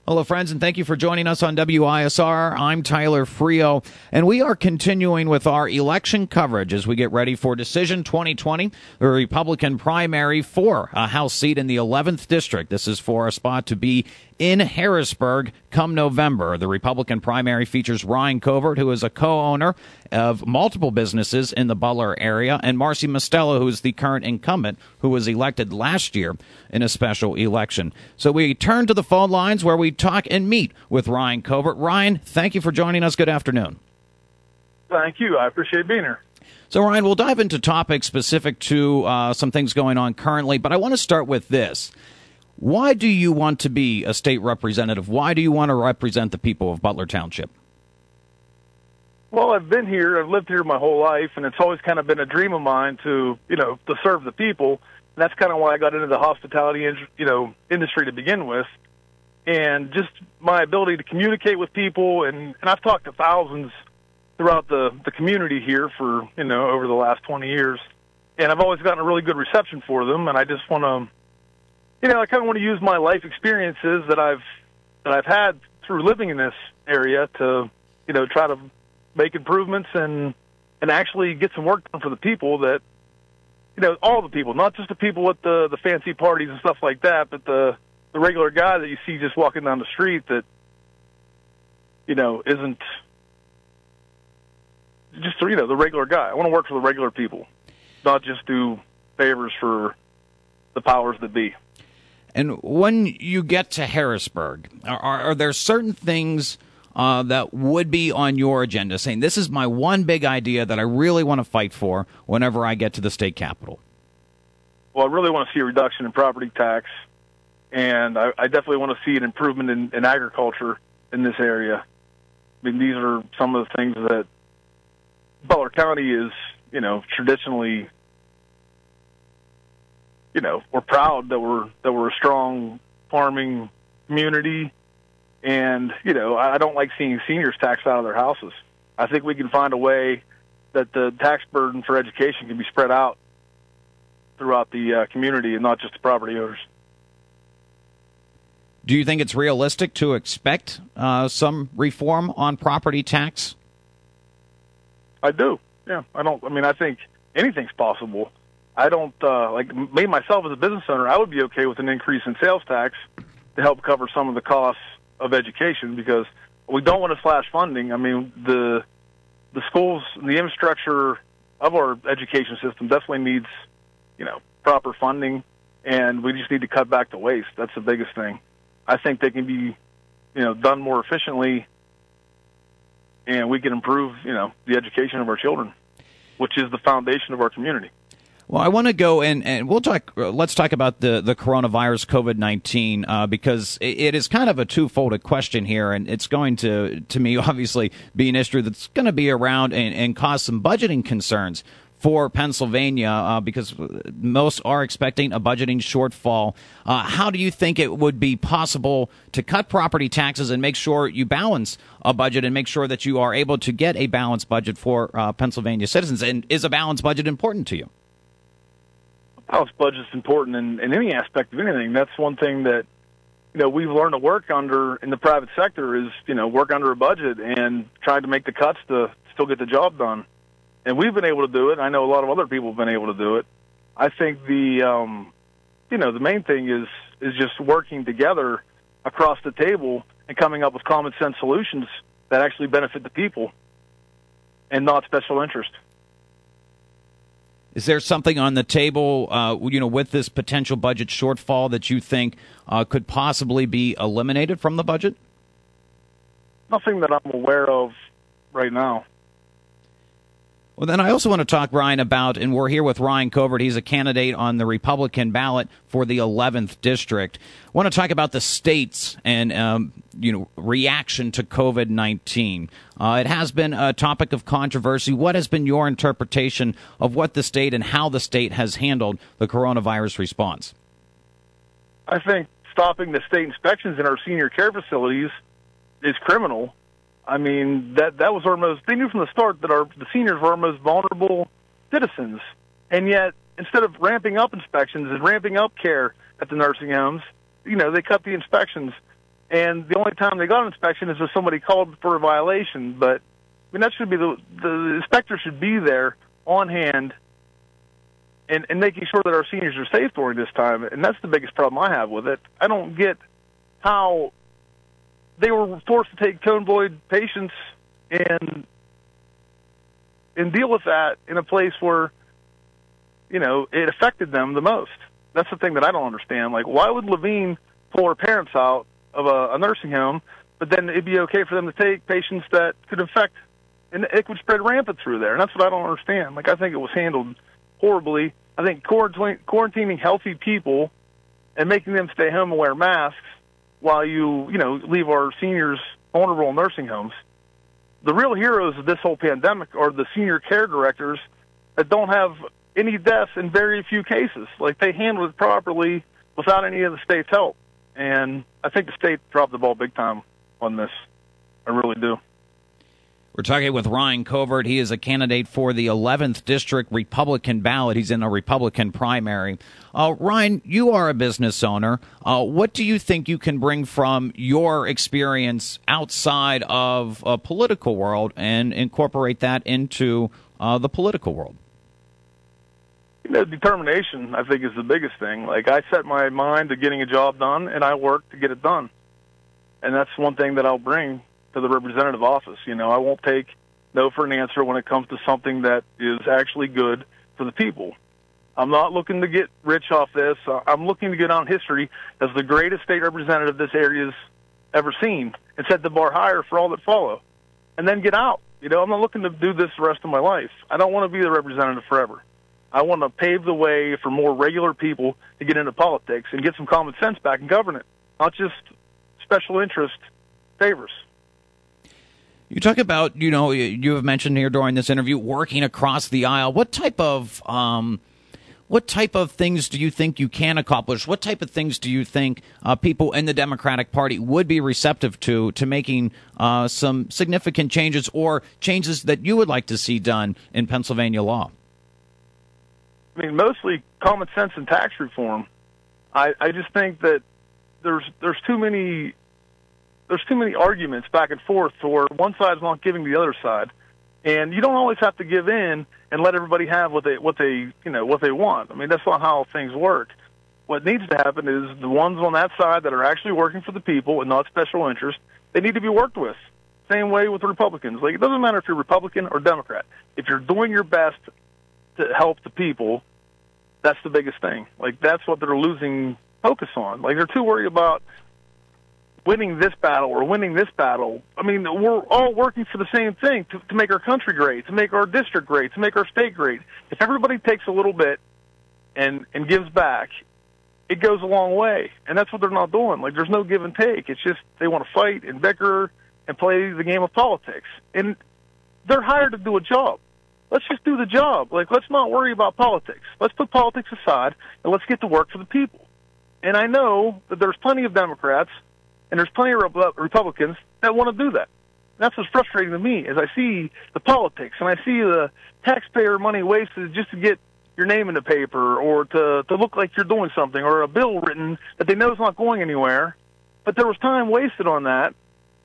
Hello, friends, and thank you for joining us on WISR. I'm Tyler Frio, and we are continuing with our election coverage as we get ready for Decision 2020, the Republican primary for a House seat in the 11th District. This is for a spot to be in Harrisburg come November. The Republican primary features Ryan Covert, who is a co-owner of multiple businesses in the Butler area, and Marcy Mostello, who is the current incumbent, who was elected last year in a special election. So we turn to the phone lines where we talk and meet with Ryan Covert. Ryan, thank you for joining us. Good afternoon. Thank you. I appreciate being here. So, Ryan, we'll dive into topics specific to some things going on currently, but I want to start with this. Why do you want to be a state representative? Why do you want to represent the people of Butler Township? Well, I've been here. I've lived here my whole life, and it's always kind of been a dream of mine to serve the people. And that's kind of why I got into the hospitality, industry to begin with. And just my ability to communicate with people, and I've talked to thousands throughout the community here for, over the last 20 years. And I've always gotten a really good reception for them, and I just want to, I kind of want to use my life experiences that I've had through living in this area to, try to make improvements and actually get some work done for the people that, all the people, not just the people at the fancy parties and stuff like that, but the regular guy that you see just walking down the street that, isn't just, the regular guy. I want to work for the regular people, not just do favors for the powers that be. And when you get to Harrisburg, are there certain things that would be on your agenda, saying this is my one big idea that I really want to fight for whenever I get to the state capitol? Well, I really want to see a reduction in property tax, and I definitely want to see an improvement in agriculture in this area. I mean, these are some of the things that Butler County is, traditionally, we're proud that we're a strong farming community. And, I don't like seeing seniors taxed out of their houses. I think we can find a way that the tax burden for education can be spread out throughout the community and not just the property owners. Do you think it's realistic to expect some reform on property tax? I do. Yeah, I think anything's possible. I don't, me, myself as a business owner, I would be okay with an increase in sales tax to help cover some of the costs of education, because we don't want to slash funding. I mean, the schools and the infrastructure of our education system definitely needs, proper funding, and we just need to cut back the waste. That's the biggest thing. I think they can be, done more efficiently, and we can improve, the education of our children, which is the foundation of our community. Well, I want to go and we'll talk. Let's talk about the coronavirus, COVID-19, because it is kind of a twofold question here, and it's going to me obviously be an issue that's going to be around and cause some budgeting concerns for Pennsylvania, because most are expecting a budgeting shortfall. How do you think it would be possible to cut property taxes and make sure you balance a budget and make sure that you are able to get a balanced budget for Pennsylvania citizens? And is a balanced budget important to you? Balanced budget's important in any aspect of anything. That's one thing that, we've learned to work under in the private sector is, work under a budget and try to make the cuts to still get the job done. And we've been able to do it. I know a lot of other people have been able to do it. I think the main thing is just working together across the table and coming up with common sense solutions that actually benefit the people and not special interest. Is there something on the table, with this potential budget shortfall that you think could possibly be eliminated from the budget? Nothing that I'm aware of right now. Well, then I also want to talk, Ryan, about, and we're here with Ryan Covert. He's a candidate on the Republican ballot for the 11th District. I want to talk about the state's and, reaction to COVID-19. It has been a topic of controversy. What has been your interpretation of what the state and how the state has handled the coronavirus response? I think stopping the state inspections in our senior care facilities is criminal. I mean, that was our most, they knew from the start that the seniors were our most vulnerable citizens. And yet, instead of ramping up inspections and ramping up care at the nursing homes, they cut the inspections. and the only time they got an inspection is if somebody called for a violation. But I mean, that should be the inspector should be there on hand and making sure that our seniors are safe during this time. And that's the biggest problem I have with it. I don't get how they were forced to take cone void patients and deal with that in a place where, you know, it affected them the most. That's the thing that I don't understand. Like, why would Levine pull her parents out of a nursing home, but then it'd be okay for them to take patients that could infect, and it would spread rampant through there? And that's what I don't understand. Like, I think it was handled horribly. I think quarantining healthy people and making them stay home and wear masks while you leave our seniors vulnerable in nursing homes. The real heroes of this whole pandemic are the senior care directors that don't have any deaths in very few cases. Like, they handled it properly without any of the state's help. And I think the state dropped the ball big time on this. I really do. We're talking with Ryan Covert. He is a candidate for the 11th District Republican ballot. He's in a Republican primary. Ryan, you are a business owner. What do you think you can bring from your experience outside of a political world and incorporate that into the political world? Determination, I think, is the biggest thing. Like, I set my mind to getting a job done, and I work to get it done. And that's one thing that I'll bring to the representative office. I won't take no for an answer when it comes to something that is actually good for the people. I'm not looking to get rich off this. I'm looking to get on history as the greatest state representative this area's ever seen and set the bar higher for all that follow. And then get out. I'm not looking to do this the rest of my life. I don't want to be the representative forever. I want to pave the way for more regular people to get into politics and get some common sense back in government, not just special interest favors. You talk about, you have mentioned here during this interview, working across the aisle. What type of things do you think you can accomplish? What type of things do you think people in the Democratic Party would be receptive to making some significant changes or changes that you would like to see done in Pennsylvania law? I mean, mostly common sense and tax reform. I just think that there's too many arguments back and forth where one side's not giving the other side, and you don't always have to give in and let everybody have what they want. I mean, that's not how things work. What needs to happen is the ones on that side that are actually working for the people and not special interest, they need to be worked with. Same way with Republicans. Like, it doesn't matter if you're Republican or Democrat. If you're doing your best to help the people, that's the biggest thing. Like, that's what they're losing focus on. Like, they're too worried about winning this battle or winning this battle. I mean, we're all working for the same thing, to make our country great, to make our district great, to make our state great. If everybody takes a little bit and gives back, it goes a long way. And that's what they're not doing. Like, there's no give and take. It's just they want to fight and bicker and play the game of politics. And they're hired to do a job. Let's just do the job. Like, let's not worry about politics. Let's put politics aside, and let's get to work for the people. And I know that there's plenty of Democrats and there's plenty of Republicans that want to do that. That's what's frustrating to me, is I see the politics, and I see the taxpayer money wasted just to get your name in the paper or to look like you're doing something, or a bill written that they know is not going anywhere. But there was time wasted on that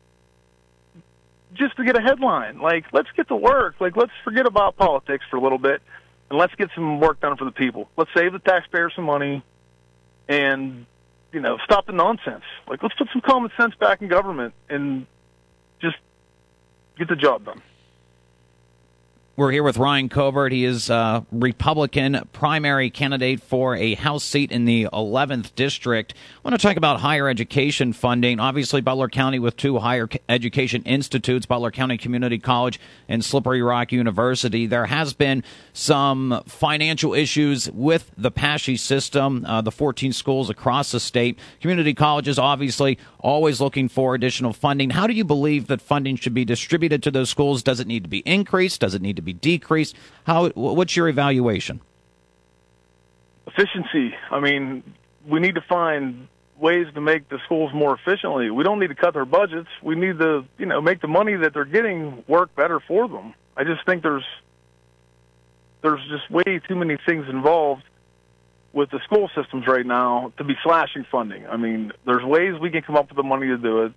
just to get a headline. Like, let's get to work. Like, let's forget about politics for a little bit, and let's get some work done for the people. Let's save the taxpayers some money and, stop the nonsense. Like, let's put some common sense back in government and just get the job done. We're here with Ryan Covert. He is a Republican primary candidate for a House seat in the 11th District. I want to talk about higher education funding. Obviously, Butler County with two higher education institutes, Butler County Community College and Slippery Rock University. There has been some financial issues with the PASHE system, the 14 schools across the state. Community colleges, obviously, always looking for additional funding. How do you believe that funding should be distributed to those schools? Does it need to be increased? Does it need to be decreased? What's your evaluation? Efficiency. I mean, we need to find ways to make the schools more efficiently. We don't need to cut their budgets. We need to, make the money that they're getting work better for them. I just think there's just way too many things involved with the school systems right now to be slashing funding. I mean, there's ways we can come up with the money to do it.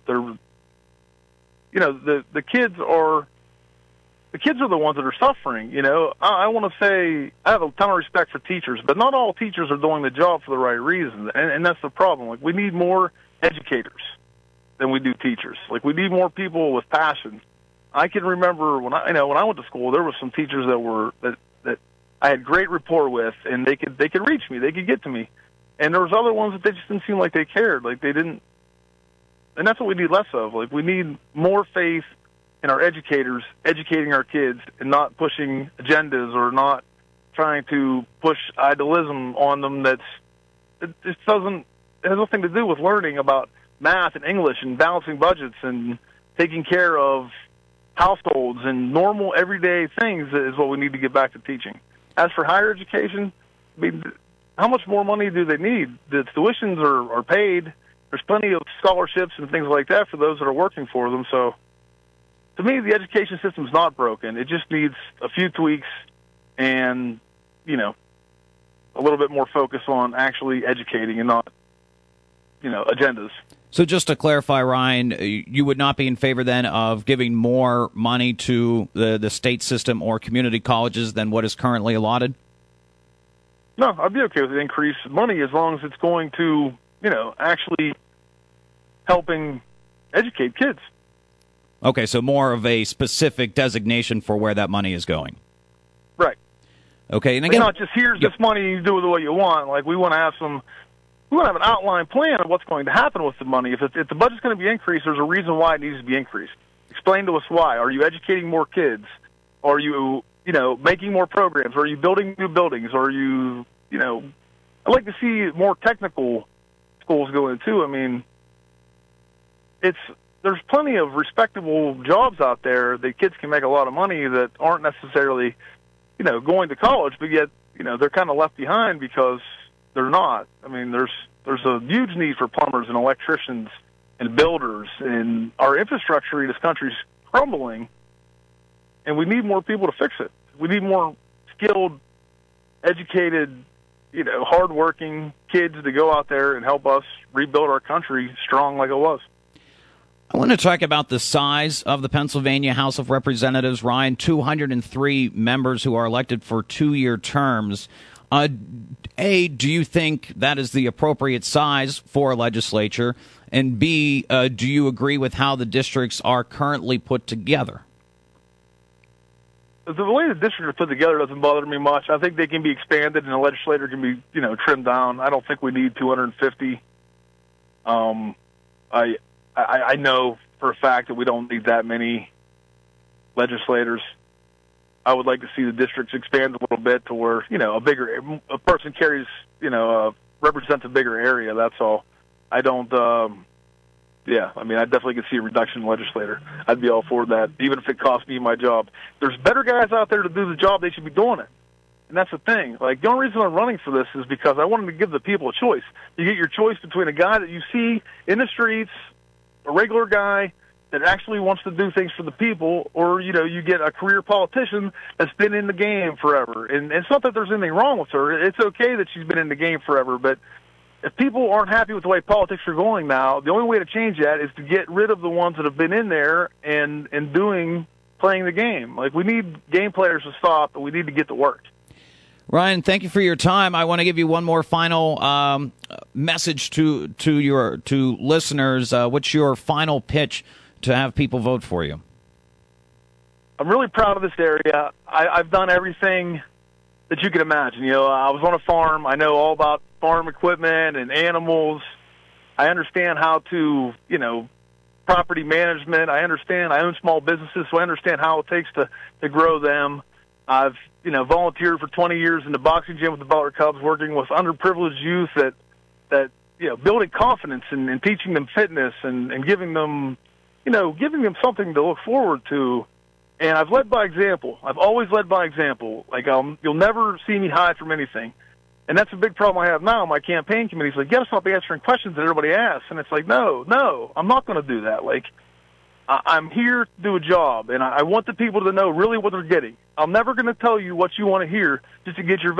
The kids are the ones that are suffering. I want to say I have a ton of respect for teachers, but not all teachers are doing the job for the right reasons, and that's the problem. Like, we need more educators than we do teachers. Like, we need more people with passion. I can remember when I went to school, there were some teachers that I had great rapport with, and they could reach me, they could get to me, and there was other ones that they just didn't seem like they cared, like they didn't. And that's what we need less of. Like, we need more faith in our educators educating our kids and not pushing agendas or not trying to push idealism on them. It has nothing to do with learning about math and English and balancing budgets and taking care of households and normal everyday things is what we need to get back to teaching. As for higher education, I mean, how much more money do they need? The tuitions are paid. There's plenty of scholarships and things like that for those that are working for them. So, to me, the education system's not broken. It just needs a few tweaks and, a little bit more focus on actually educating and not, agendas. So just to clarify, Ryan, you would not be in favor then of giving more money to the state system or community colleges than what is currently allotted? No, I'd be okay with the increased money as long as it's going to, actually helping educate kids. Okay, so more of a specific designation for where that money is going. Right. Okay, and again, not just here's this money, you do with it what you want. Like, we want to have an outline plan of what's going to happen with the money. If the budget's going to be increased, there's a reason why it needs to be increased. Explain to us why. Are you educating more kids? Are you, making more programs? Are you building new buildings? Are you, I'd like to see more technical schools go in too. I mean, there's plenty of respectable jobs out there that kids can make a lot of money that aren't necessarily, going to college, but yet, they're kind of left behind because they're not. I mean, there's a huge need for plumbers and electricians and builders, and our infrastructure in this country's crumbling, and we need more people to fix it. We need more skilled, educated, hardworking kids to go out there and help us rebuild our country strong like it was. I want to talk about the size of the Pennsylvania House of Representatives, Ryan. 203 members who are elected for 2-year terms. A, do you think that is the appropriate size for a legislature? And B, do you agree with how the districts are currently put together? The way the districts are put together doesn't bother me much. I think they can be expanded and the legislature can be, trimmed down. I don't think we need 250. I know for a fact that we don't need that many legislators. I would like to see the districts expand a little bit to where, a person carries, represents a bigger area. That's all. I don't, I definitely could see a reduction in legislator. I'd be all for that, even if it cost me my job. There's better guys out there to do the job. They should be doing it. And that's the thing. Like, the only reason I'm running for this is because I wanted to give the people a choice. You get your choice between a guy that you see in the streets, a regular guy that actually wants to do things for the people, or, you get a career politician that's been in the game forever. And it's not that there's anything wrong with her. It's okay that she's been in the game forever, but if people aren't happy with the way politics are going now, the only way to change that is to get rid of the ones that have been in there and playing the game. Like, we need game players to stop, but we need to get to work. Ryan, thank you for your time. I want to give you one more final message to listeners. What's your final pitch to have people vote for you? I'm really proud of this area. I've done everything that you can imagine. I was on a farm. I know all about farm equipment and animals. I understand how to, property management. I own small businesses, so I understand how it takes to grow them. I've, volunteered for 20 years in the boxing gym with the Butler Cubs, working with underprivileged youth that building confidence and teaching them fitness and giving them something to look forward to. And I've led by example. I've always led by example. Like, you'll never see me hide from anything. And that's a big problem I have now. My campaign committee's like, you gotta stop answering questions that everybody asks. And it's like, no, I'm not going to do that. Like, I'm here to do a job, and I want the people to know really what they're getting. I'm never going to tell you what you want to hear just to get your votes.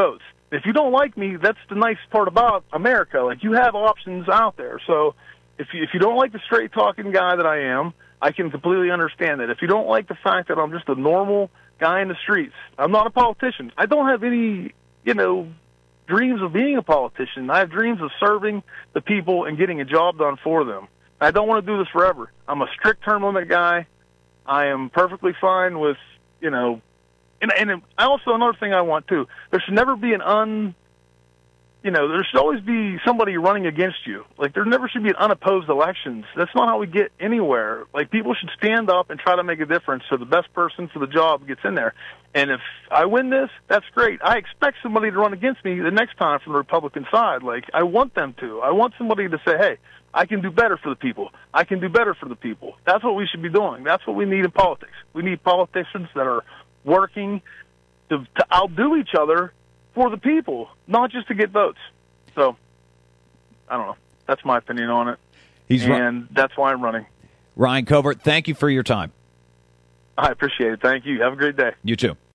If you don't like me, that's the nice part about America. Like, you have options out there. So if you don't like the straight talking guy that I am, I can completely understand that. If you don't like the fact that I'm just a normal guy in the streets, I'm not a politician. I don't have any, dreams of being a politician. I have dreams of serving the people and getting a job done for them. I don't want to do this forever. I'm a strict term limit guy. I am perfectly fine with, and also another thing I want too, there should never be there should always be somebody running against you. Like, there never should be an unopposed elections. That's not how we get anywhere. Like, people should stand up and try to make a difference so the best person for the job gets in there. And if I win this, that's great. I expect somebody to run against me the next time from the Republican side. Like, I want them to. I want somebody to say, hey, I can do better for the people. I can do better for the people. That's what we should be doing. That's what we need in politics. We need politicians that are working to outdo each other for the people, not just to get votes. So, I don't know. That's my opinion on it. That's why I'm running. Ryan Covert, thank you for your time. I appreciate it. Thank you. Have a great day. You too.